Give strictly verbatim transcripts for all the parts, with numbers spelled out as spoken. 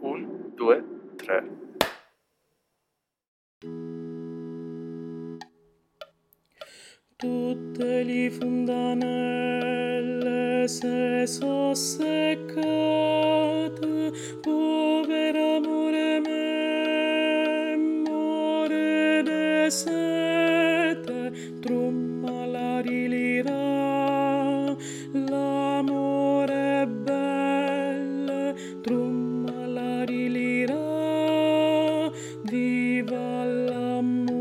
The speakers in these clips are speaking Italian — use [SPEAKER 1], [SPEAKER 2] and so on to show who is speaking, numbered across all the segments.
[SPEAKER 1] Un, due, tre.
[SPEAKER 2] Tutte le fontanelle se so seccate, povera amore me, more de sete, tromma la rilira, l'amore è belle, tromma la rilira, viva l'amore.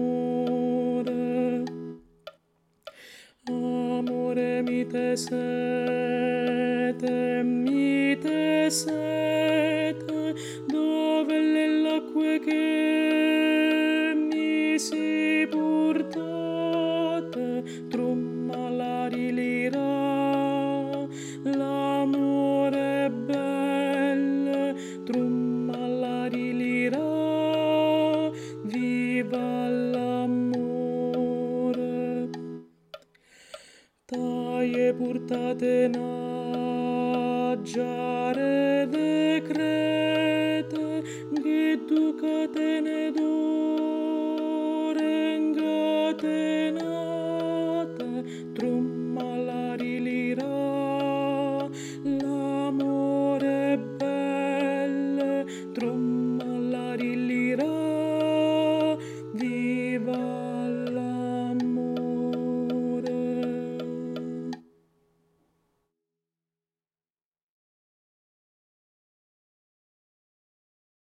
[SPEAKER 2] Amore mite sete, mite sete, dove le l'acque che mi si portate, tromma la rilira, l'amore è belle, tromma la rilira, viva l'amore. Taie purtate naggiare decrete, che tu catene d'ore incatenate, trum